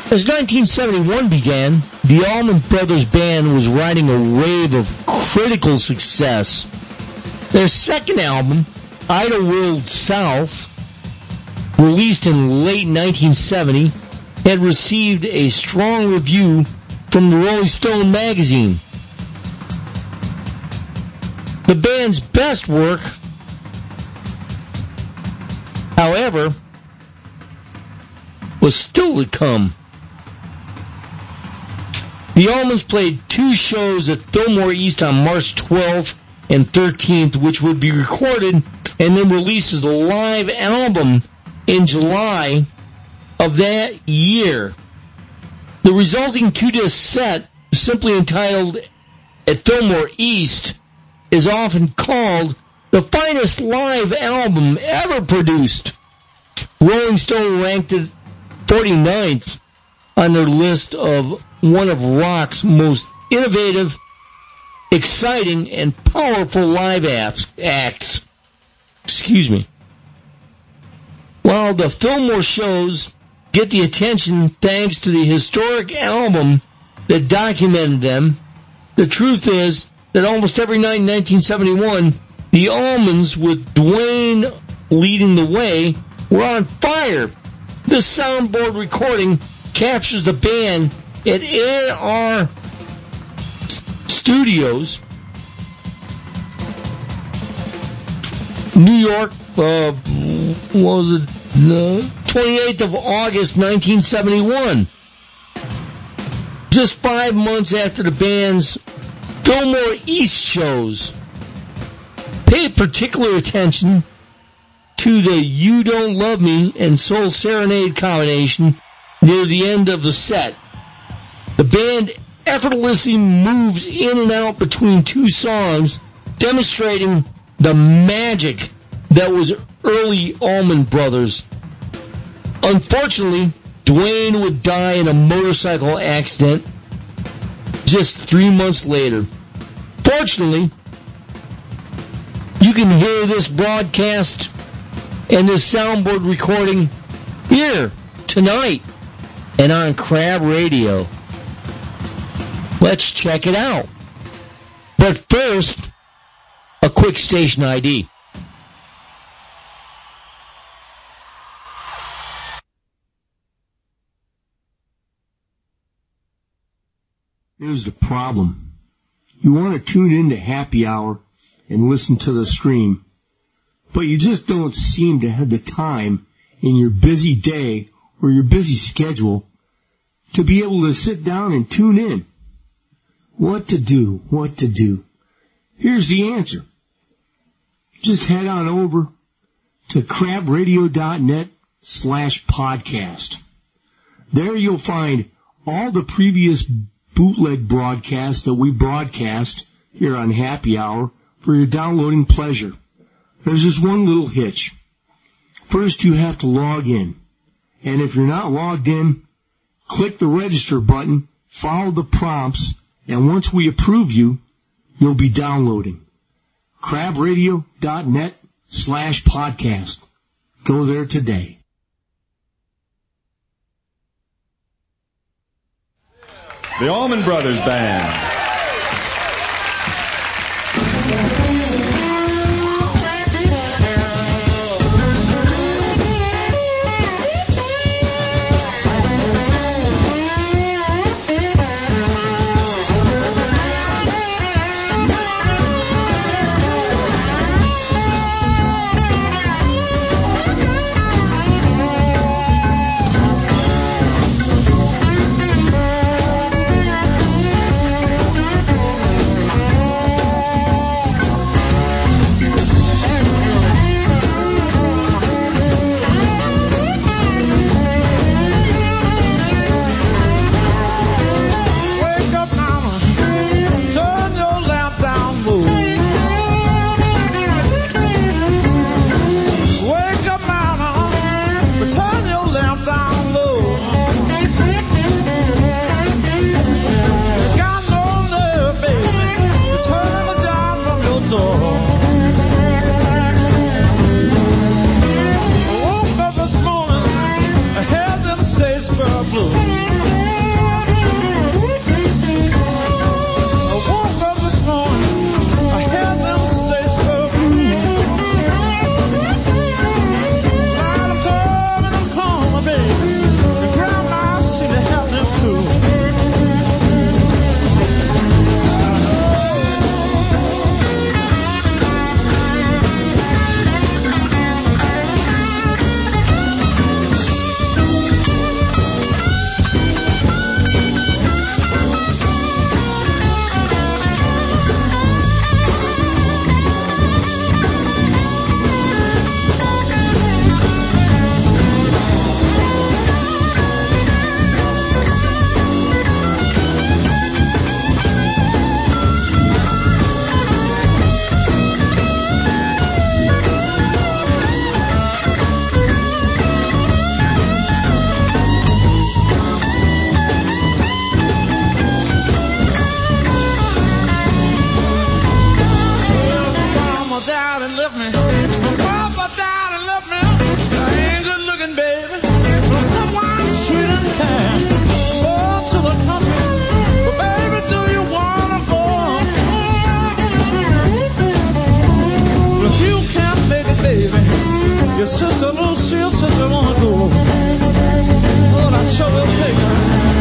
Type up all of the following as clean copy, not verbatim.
As 1971 began, the Allman Brothers Band was riding a wave of critical success. Their second album, Idlewild South, released in late 1970, had received a strong review from the Rolling Stone magazine. The band's best work, however, was still to come. The Allmans played 2 shows at Fillmore East on March 12th and 13th, which would be recorded and then released as a live album in July of that year. The resulting 2-disc set, simply entitled At Fillmore East, is often called the finest live album ever produced. Rolling Stone ranked it 49th on their list of one of rock's most innovative, exciting, and powerful live acts. Excuse me. While the Fillmore shows get the attention thanks to the historic album that documented them, the truth is that almost every night in 1971, the Allmans, with Duane leading the way, were on fire. This soundboard recording captures the band at A&R Studios, New York, 28th of August, 1971. Just 5 months after the band's Fillmore East shows. Pay particular attention to the You Don't Love Me and Soul Serenade combination near the end of the set. The band effortlessly moves in and out between 2 songs, demonstrating the magic that was early Allman Brothers. Unfortunately, Duane would die in a motorcycle accident just 3 months later. Fortunately, you can hear this broadcast and this soundboard recording here tonight and on Crab Radio. Let's check it out. But first, a quick station ID. Here's the problem. You want to tune into Happy Hour and listen to the stream, but you just don't seem to have the time in your busy day or your busy schedule to be able to sit down and tune in. What to do? Here's the answer. Just head on over to crabradio.net/podcast. There you'll find all the previous bootleg broadcasts that we broadcast here on Happy Hour for your downloading pleasure. There's just one little hitch. First, you have to log in. And if you're not logged in, click the register button, follow the prompts, and once we approve you, you'll be downloading. crabradio.net/podcast. Go there today. The Allman Brothers Band. mama died and left me. My papa died and left me. I ain't good looking, baby. From someone sweet and kind. Oh, to the country. But baby, do you wanna go? Well, if you can't make it, baby, your sister Lucille says I wanna go. Lord, I sure will take her.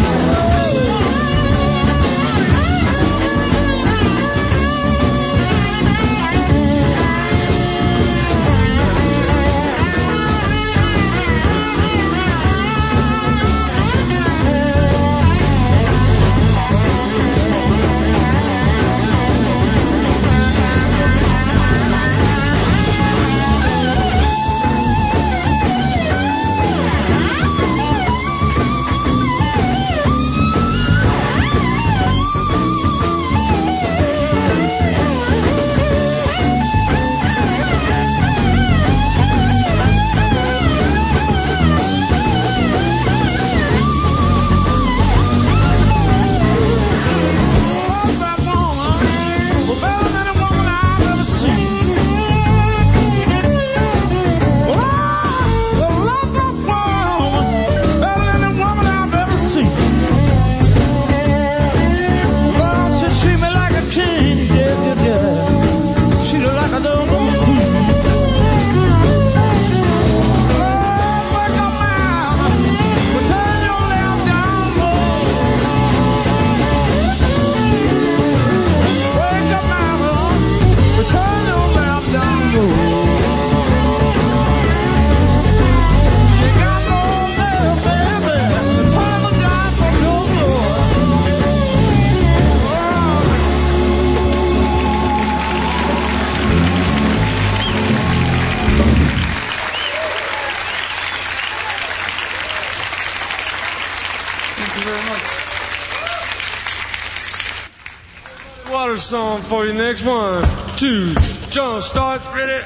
Song for you. Next 1, 2, jump, start, ready,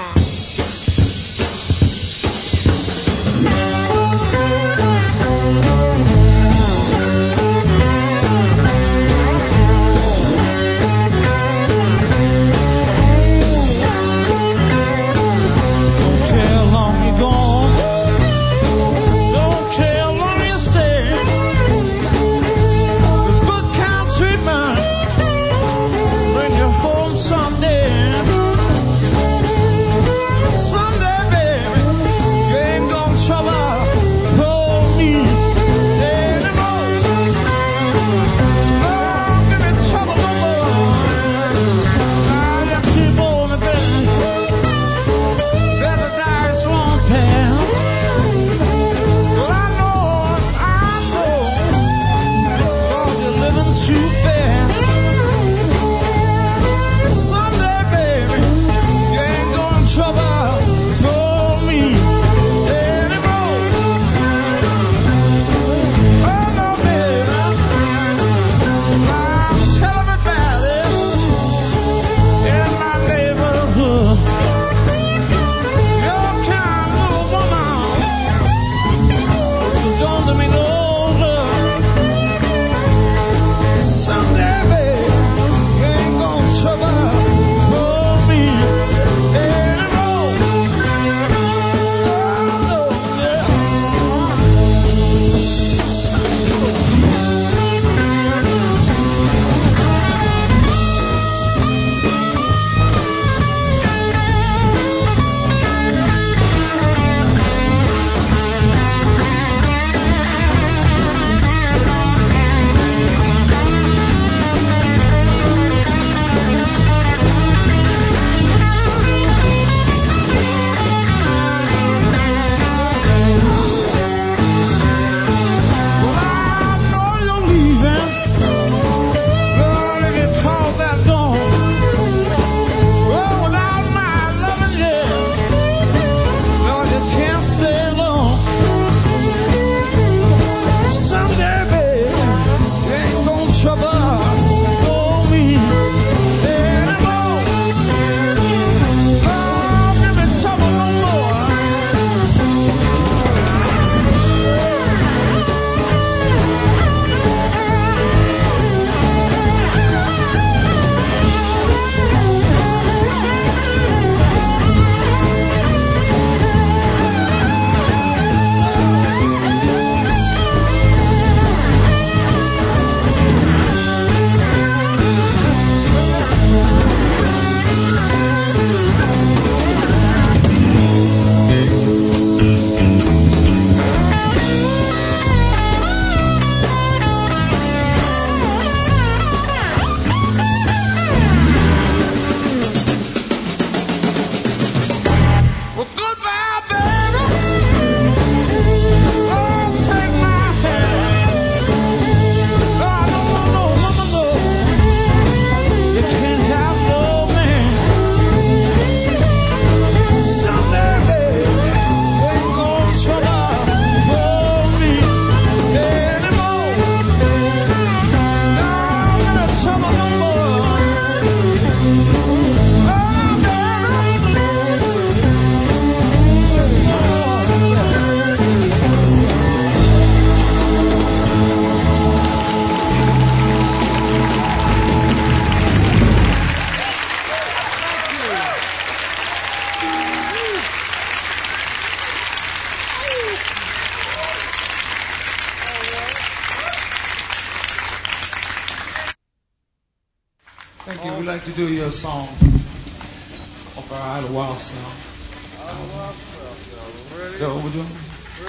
Don't care how long you're gone. Don't care how long you stay. There's good kind treatment. Bring you home someday. do your song off our Idlewild song. Is that what we're doing?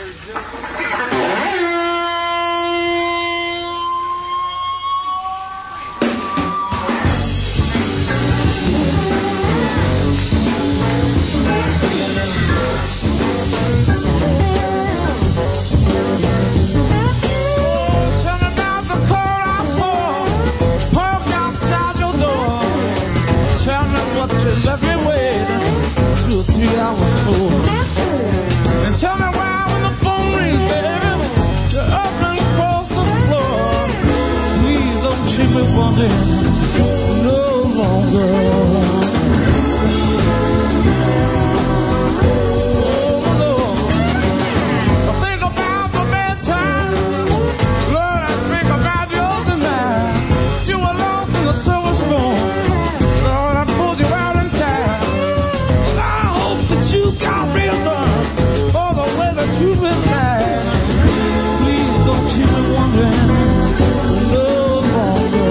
Left me waiting 2 or 3 hours for. And tell me why when the phone rings, baby, you're up and across the floor. Please don't keep me wondering no longer. Oh, Lord. I think about the bedtime. Lord, I think about yours and mine. You were lost in the silver spoon. Lord, I pulled you out in time. I hope that you got reasons for the way that you've been lying. Please don't keep me wondering no longer.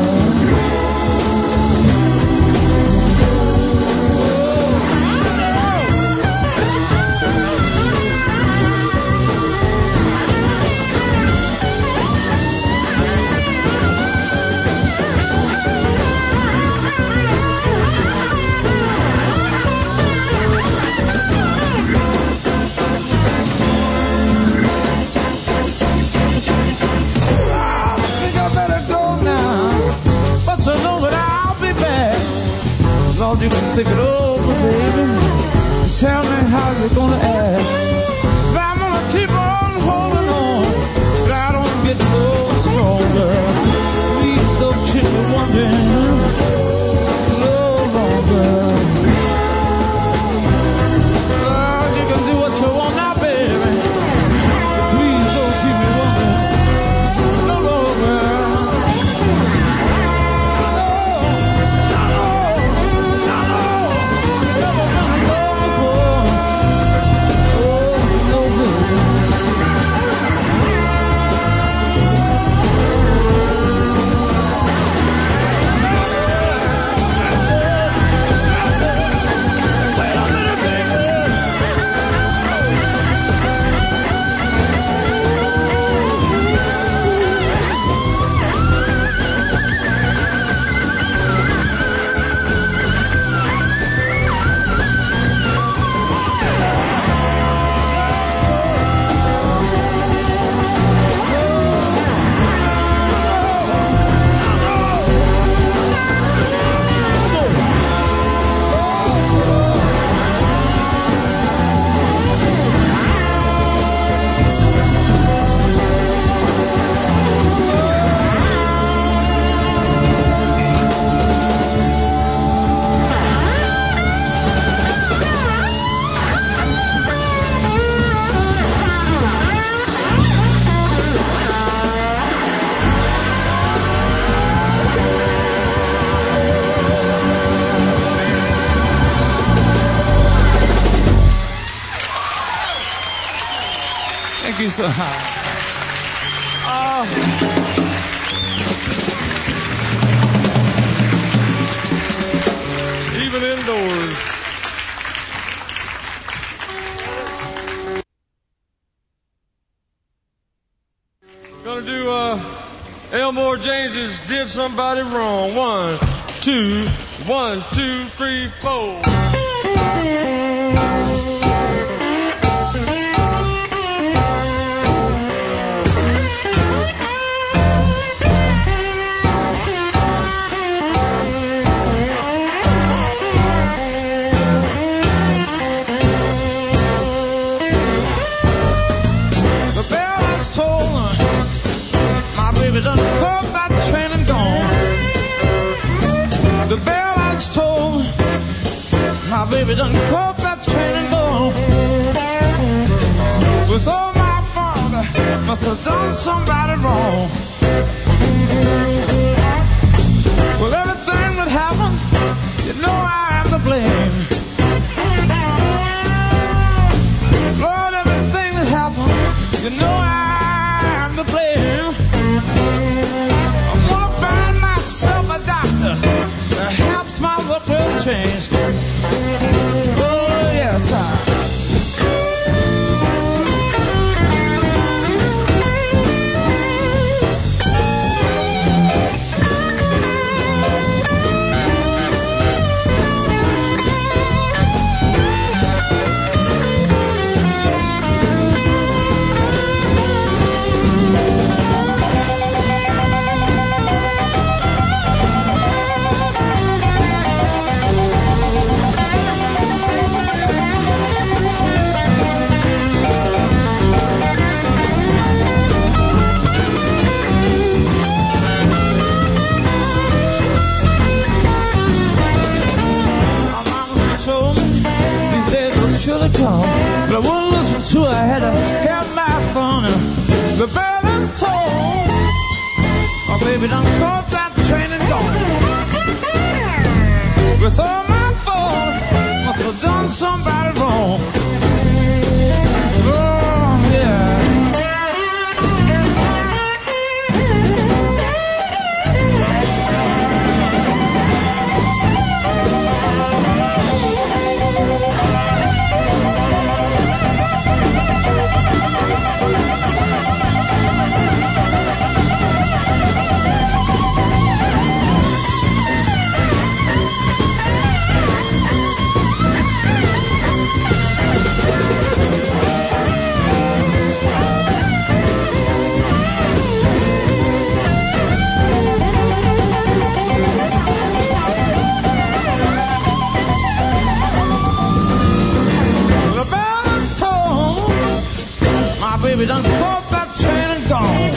Lord, you can take it over, baby. Tell me how you're gonna act. I'm gonna keep on holding on, but I don't get no stronger. Please don't keep me wondering no longer. Lord, you can do what you want now, baby. Please don't keep me wondering no longer. Thank you so much. Even indoors. Gonna do Elmore James's Did Somebody Wrong. 1, 2, 1, 2, 3, 4. Done caught that train and gone. The bell has tolled. My baby done caught that train and gone. With all my father must have done somebody wrong. Well, everything that happened, you know I am to blame. Lord, everything that happened, you know I am to blame. I'm gonna find myself a doctor to help the call, but I wouldn't listen to it. I had to have my fun. The bell is tolled. Oh, baby, done caught that train and gone. With all my fault, must have done somebody wrong. Oh, yeah. Baby done caught that train and gone.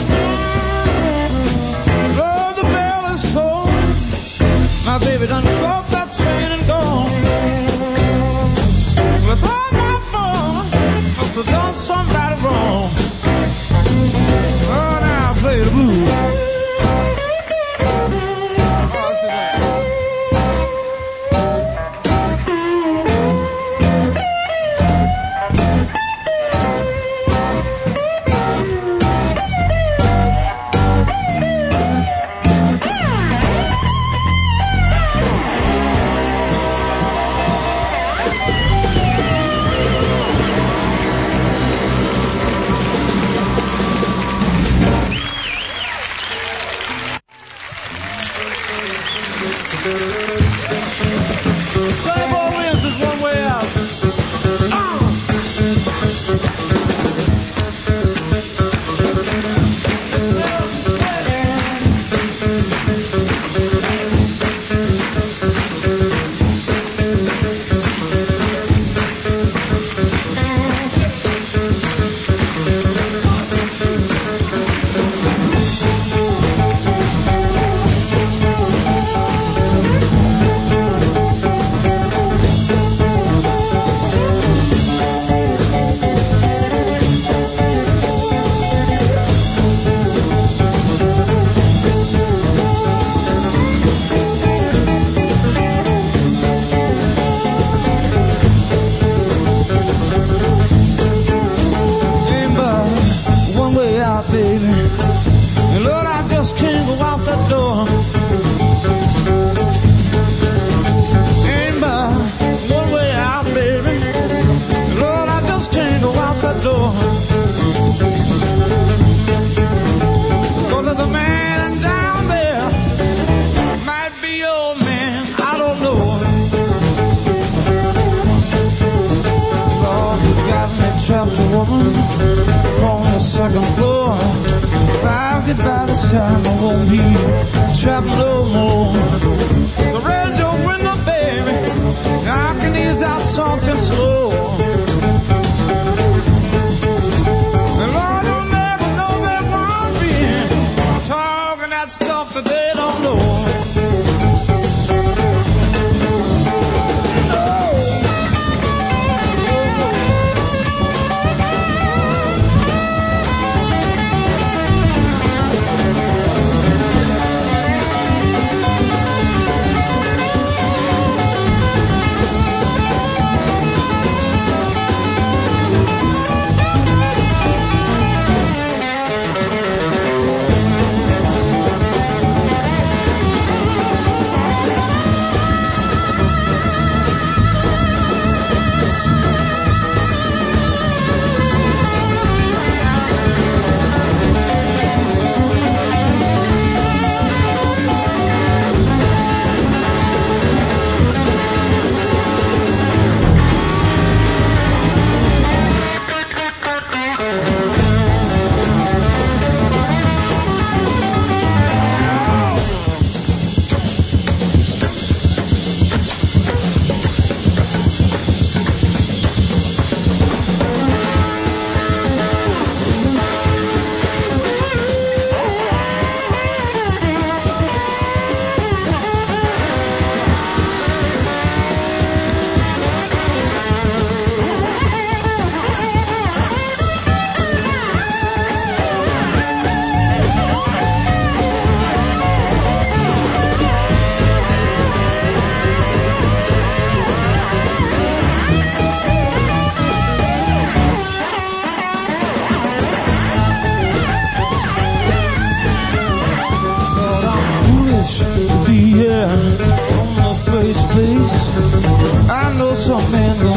Lord, the bell is tolled. My baby done caught that train and gone. With all my fault, must have done somebody wrong. Oh, now I play the blues.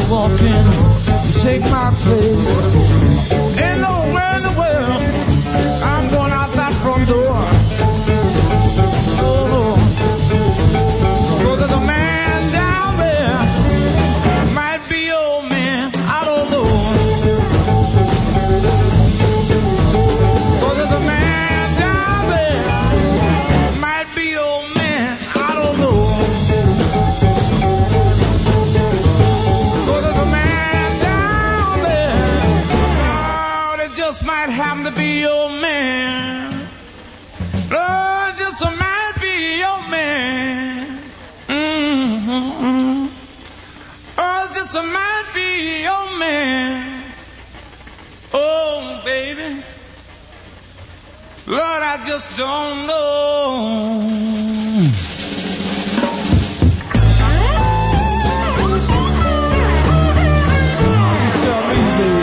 walk in and take my place. Ain't nowhere in the world I'm going out that front door. Oh, no. Cause there's a man down there, might be old man, I don't know. Cause there's a man down there, might be old man, I don't know. Cause there's a man down there, oh, that just might happen to be your man. Oh, just might be your man. Mm-hmm. Oh, just might be your man. Oh, baby. Lord, I just don't know. Tell me, baby.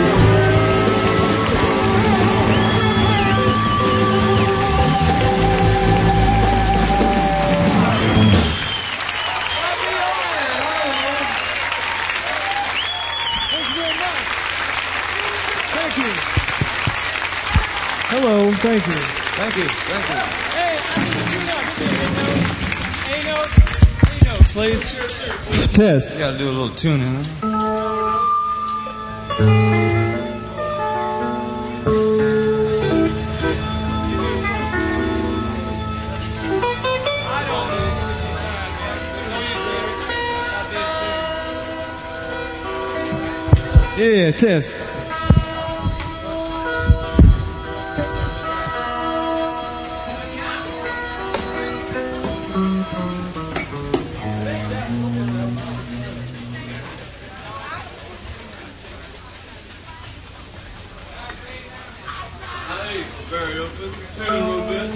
Thank you. Hello, thank you. Thank you. Thank you. A note, please. Test. You gotta do a little tuning, huh? Yeah, test. Very open. Turn a little bit.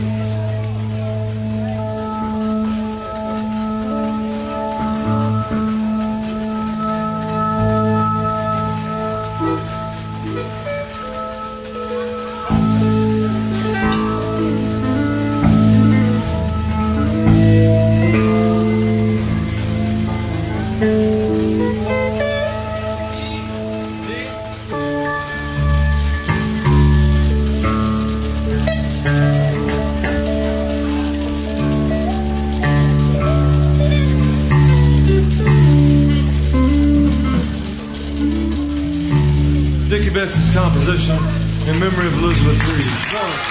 Dickie Betts's composition in memory of Elizabeth Reed.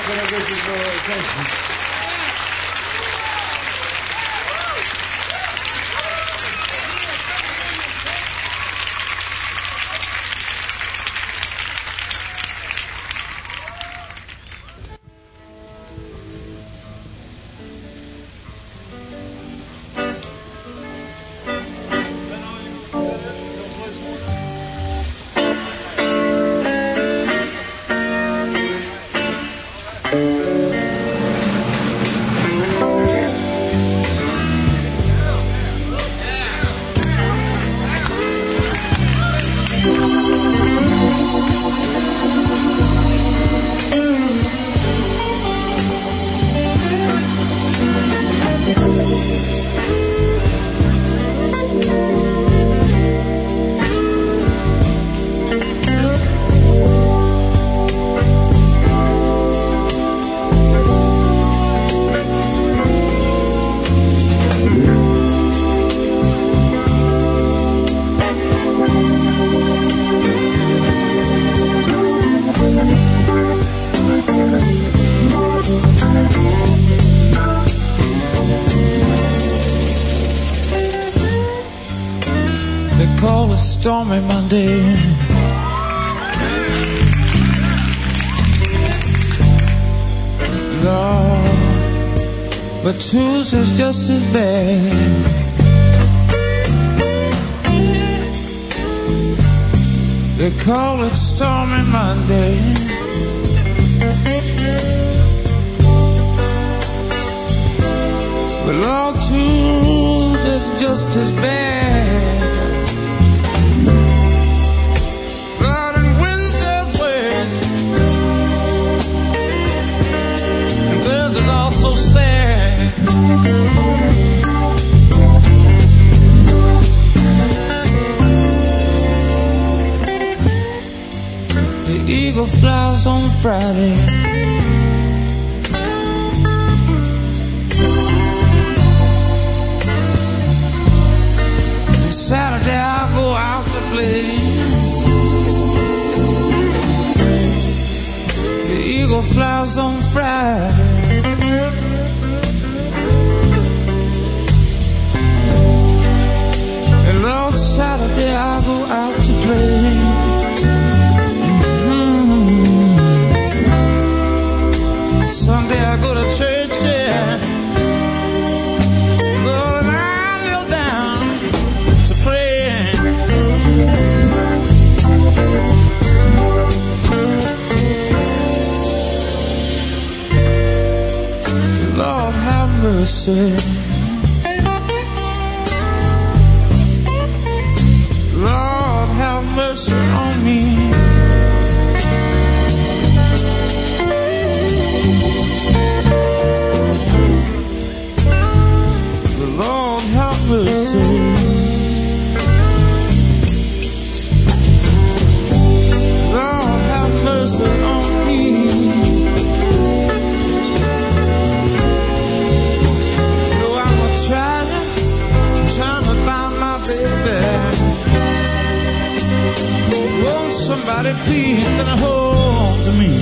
much, and I wish you for your attention. Stormy Monday, Lord, but Tuesday's just as bad. They call it Stormy Monday, but Lord, Tuesday's just as bad. The eagle flies on Friday, and Saturday I go out to play. The eagle flies on Friday, and on Saturday I go out to play. Sunday I go to church, yeah. Lord, and I kneel down to pray. Lord, have mercy. Lord, have mercy on me. Lord, have mercy. Lord, have mercy on me. Though I'm trying to find my baby. Won't somebody please send home to me?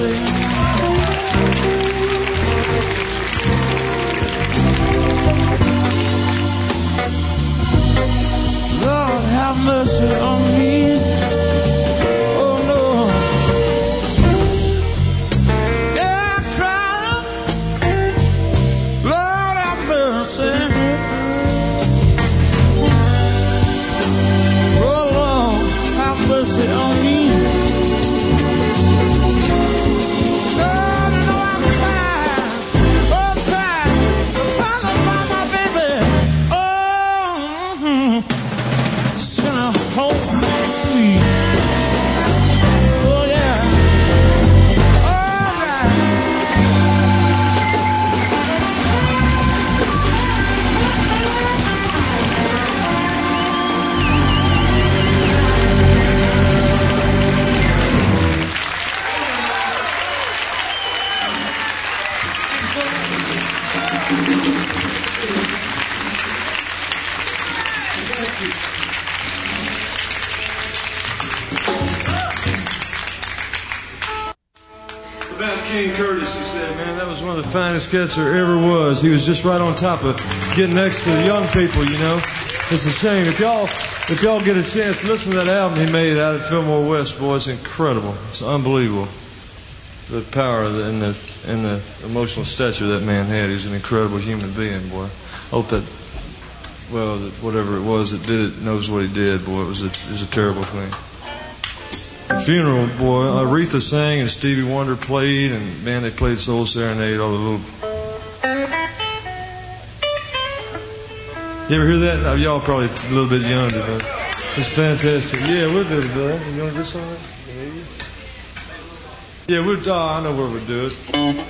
Lord, have mercy on me. Oh no. Yeah, I cried. Lord, have mercy. Oh Lord, have mercy on me. Lord, you know I'm crying. Oh, crying. Father, my baby. Oh, sinner, hold me. Oh yeah. All right. About King Curtis, he said, man, that was one of the finest cats there ever was. He was just right on top of getting next to the young people, you know. It's a shame. If y'all get a chance, listen to that album he made out at Fillmore West, boy, it's incredible. It's unbelievable. The power and the emotional stature that man had. He's an incredible human being, boy. I hope that, well, that whatever it was that did it knows what he did, boy. It was a terrible thing. Funeral, boy, Aretha sang and Stevie Wonder played, and man, they played Soul Serenade, all the little... You ever hear that? Now, y'all probably a little bit younger, but it's fantastic. Yeah, we'll do it, Bill. You want to do something? Yeah, we'll, I know where we'll do it.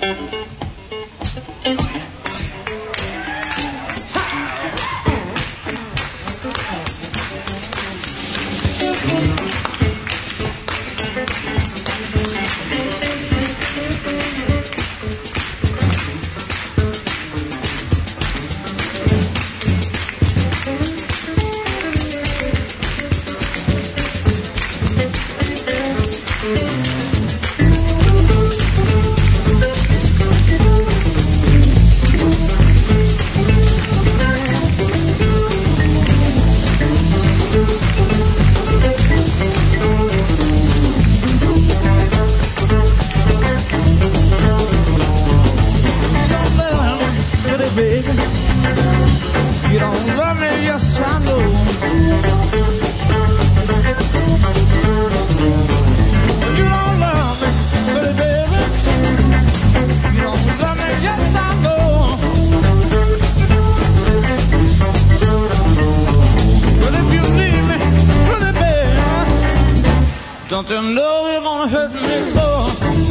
Don't you know you're gonna hurt me so?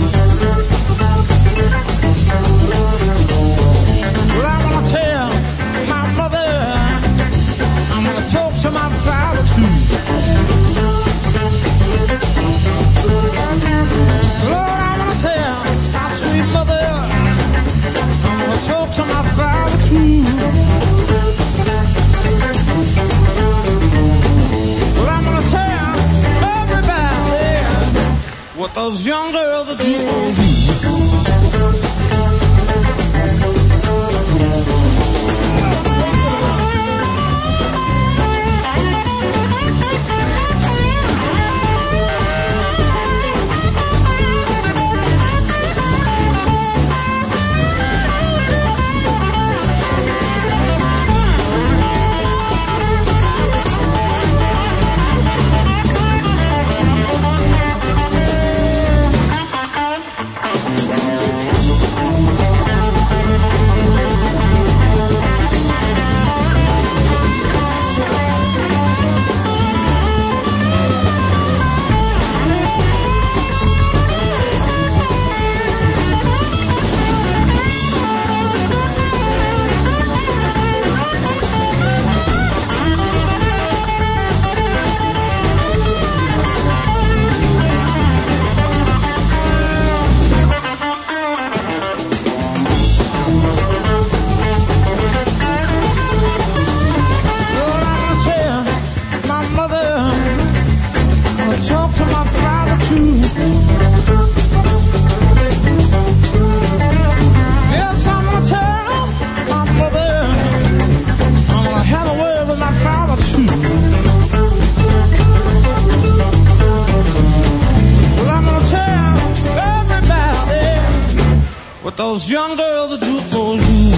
Well, I wanna tell my mother, I'm gonna talk to my father too. Lord, I wanna tell my sweet mother, I'm gonna talk to my father too. Well, I'm gonna tell what those young girls are doing for you. what those young girls will do for you.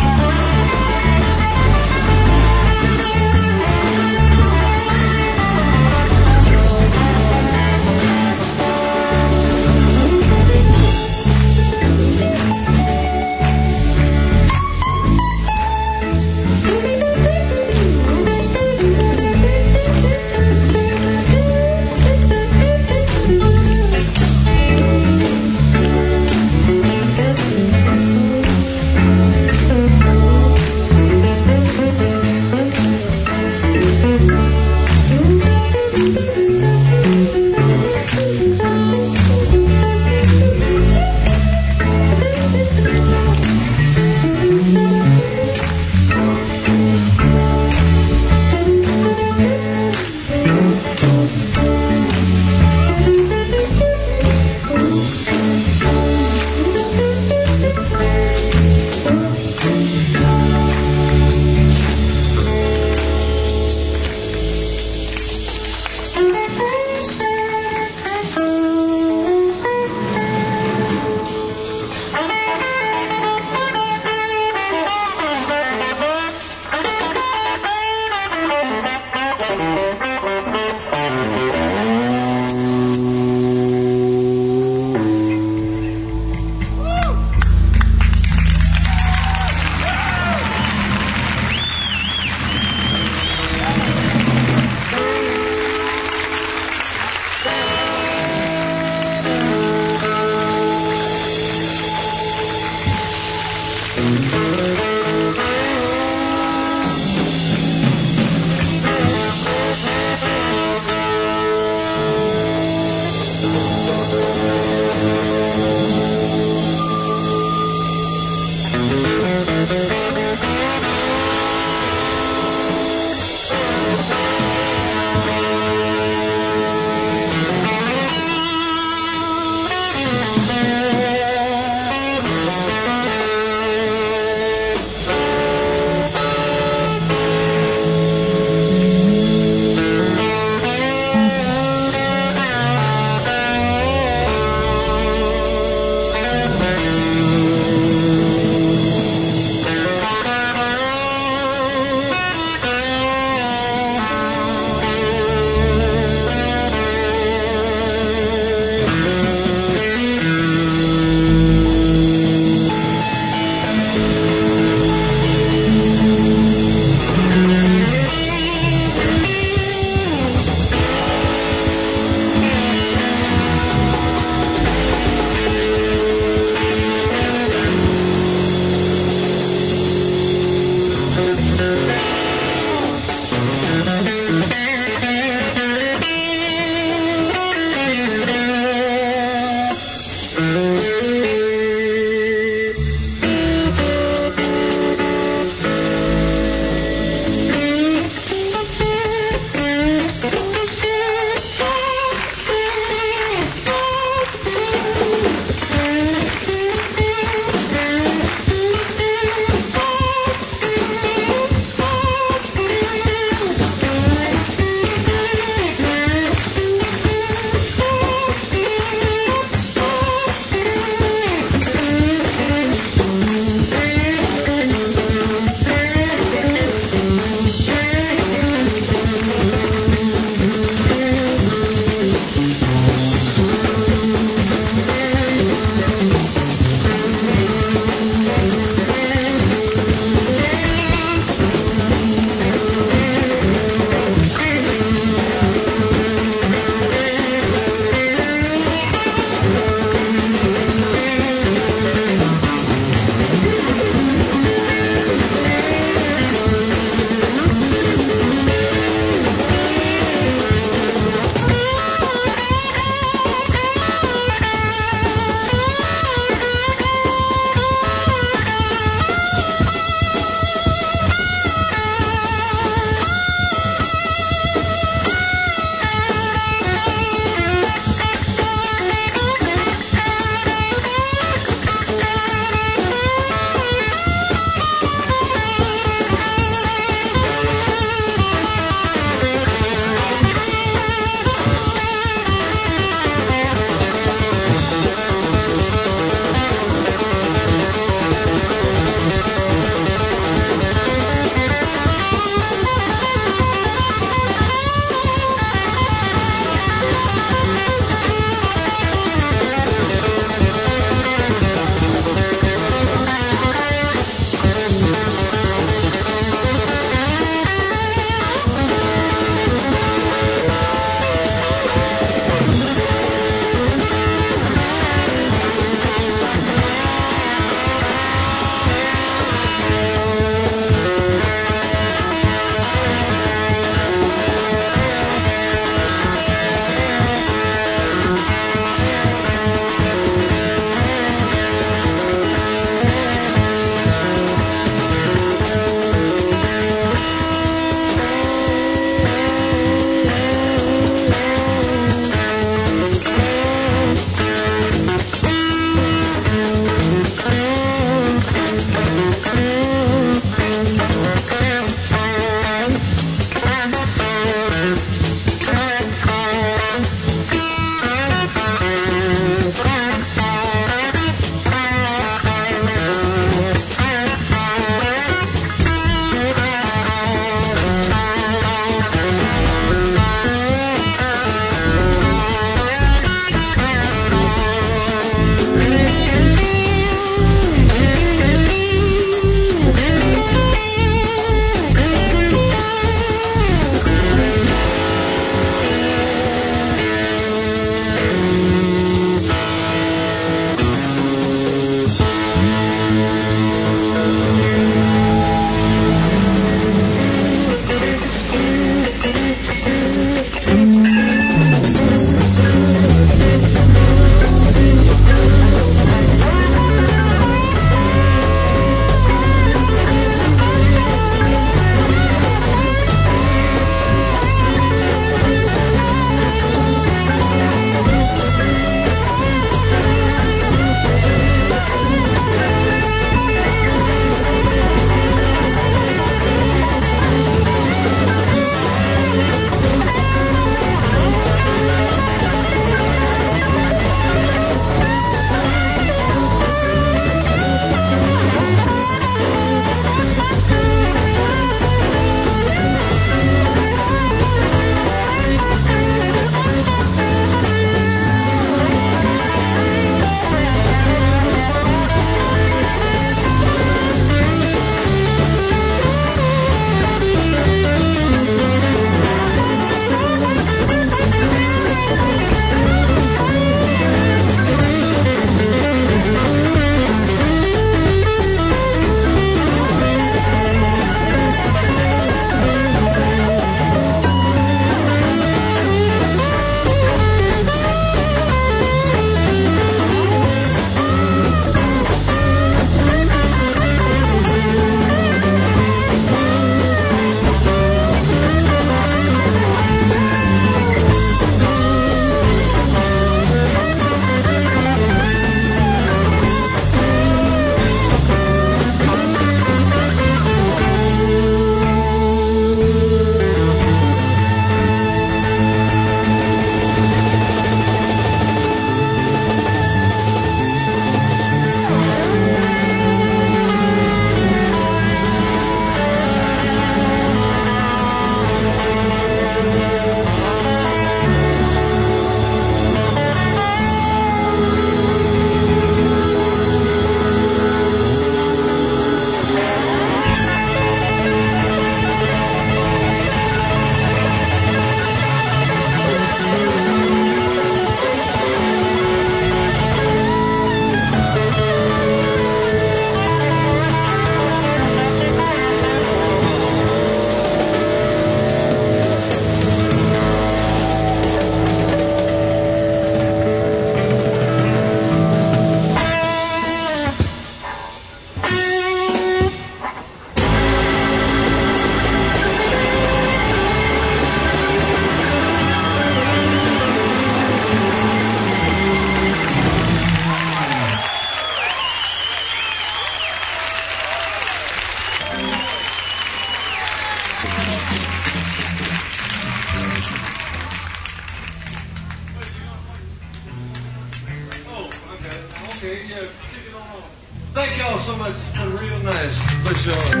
Thank y'all so much. It's been real nice. Bless y'all.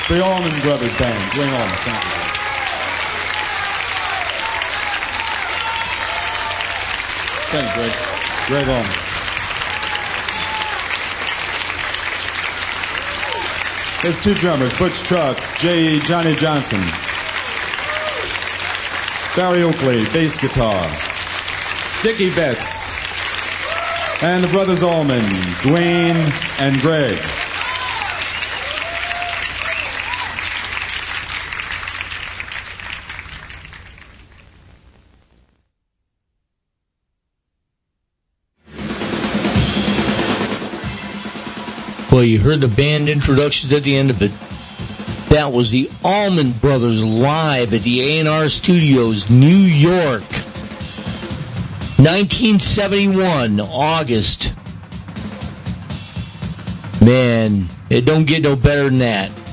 The Allman Brothers Band. Dwayne Allman. Thank you. Thanks, Greg. Greg Allman. There's two drummers, Butch Trucks, Johnny Johnson. Barry Oakley, bass guitar. Dickie Betts. And the brothers Allman, Dwayne and Greg. Well, you heard the band introductions at the end of it. That was the Allman Brothers live at the A&R Studios, New York. 1971, August. Man, it don't get no better than that.